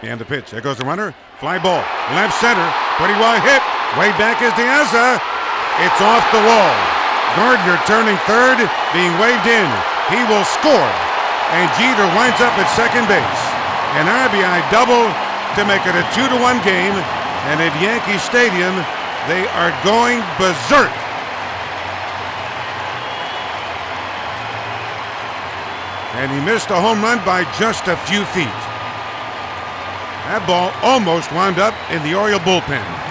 And the pitch. There goes the runner. Fly ball. Left center. Pretty well hit. Way back is Diaza. It's off the wall. Gardner turning third, being waved in. He will score. And Jeter winds up at second base. An RBI double to make it a 2-1 game. And at Yankee Stadium, they are going berserk. And he missed a home run by just a few feet. That ball almost wound up in the Oriole bullpen.